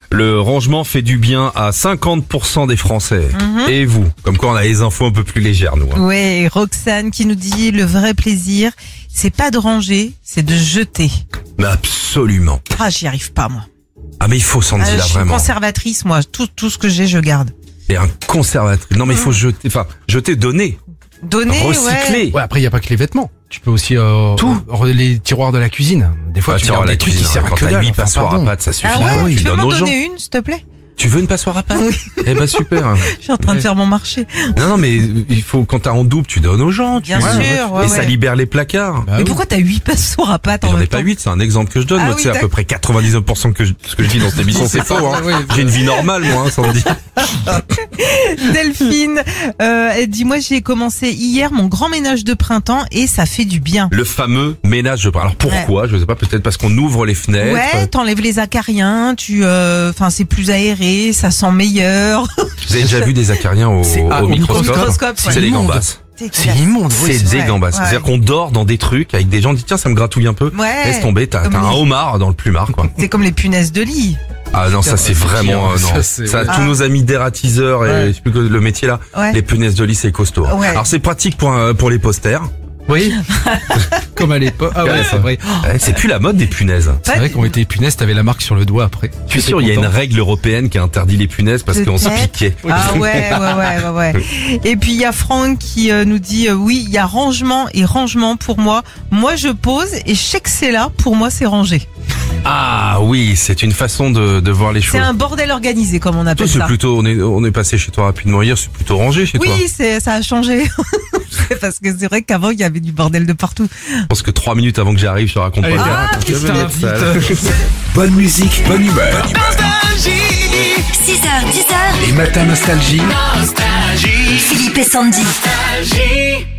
Le rangement fait du bien à 50% des Français. Et vous? Comme quoi on a les infos un peu plus légères, nous. Hein. Ouais, Roxane qui nous dit le vrai plaisir, c'est pas de ranger, c'est de jeter. Mais absolument. Ah, j'y arrive pas, moi. Ah mais il faut, Sandy, là, Je suis vraiment. conservatrice, moi. Tout ce que j'ai, je garde. Et un conservatrice. Non mais il faut jeter, donner. Donner, Recycler. Ouais, après, il n'y a pas que les vêtements. Tu peux aussi Tout. les tiroirs de la cuisine. Des fois, tu tiens, gardes la des trucs qui cuisine, servent à quand que t'as dalle. 8 Enfin, passoires à pardon. pâtes, ça suffit. Ah ouais, tu tu peux donnes m'en aux gens. donner une, s'il te plaît? Tu veux une passoire à pâtes? Eh ben super. Je suis en train de faire mon marché. Non mais il faut, quand t'as en double, tu donnes aux gens. Bien sûr, Et ça libère les placards. Bah Mais oui. pourquoi t'as 8 passoires à pâte en J'en ai même pas temps? 8, c'est un exemple que je donne. Ah Moi, oui, tu sais, à peu près 99% ce que je dis dans cette émission, c'est faux. Hein. Oui, J'ai une vie normale, moi, hein, Sandy. Delphine, elle dit, moi j'ai commencé hier mon grand ménage de printemps et ça fait du bien. Le fameux ménage de Alors pourquoi? Je sais pas, peut-être parce qu'on ouvre les fenêtres. Ouais, t'enlèves les acariens, c'est plus aéré, ça sent meilleur. Vous avez déjà vu des acariens au au microscope? microscope, C'est des immonde. gambas. C'est immonde, oui. C'est des vrai. gambas. Ouais. C'est-à-dire qu'on dort dans des trucs avec des gens qui disent tiens, ça me gratouille un peu. Ouais. Laisse tomber, t'as Comme un les- homard dans le plumard, quoi. C'est comme les punaises de lit. Ah non, ça c'est vraiment non. Ça, c'est- Ça, Ah. tous nos amis dératiseurs et Ouais. je sais plus que le métier là, Ouais. les punaises de lit c'est costaud. hein. Ouais. Alors c'est pratique pour les posters. Oui. Comme à l'époque. Ah ouais, c'est vrai. Ouais, c'est plus la mode des punaises. C'est vrai qu'on était punaises, t'avais la marque sur le doigt après. Je suis sûr, il y a une règle européenne qui interdit les punaises parce qu'on se Peut-être. piquait. Ah ouais. Et puis il y a Franck qui nous dit oui, il y a rangement et rangement pour moi. Moi je pose et je sais que c'est là, pour moi c'est rangé. Ah oui, c'est une façon de voir les C'est choses. un bordel organisé comme on Toi, appelle c'est ça. plutôt, on est passé chez toi rapidement hier, c'est plutôt rangé chez toi. Oui, ça a changé. Parce que c'est vrai qu'avant il y avait du bordel de partout. Je pense que 3 minutes avant que j'arrive, je te raconte Allez, pas. viens, Je vais putain, mettre ça. vite. Bonne musique, bonne humeur. 6h, 10h, Les matins nostalgie. Philippe et Sandy.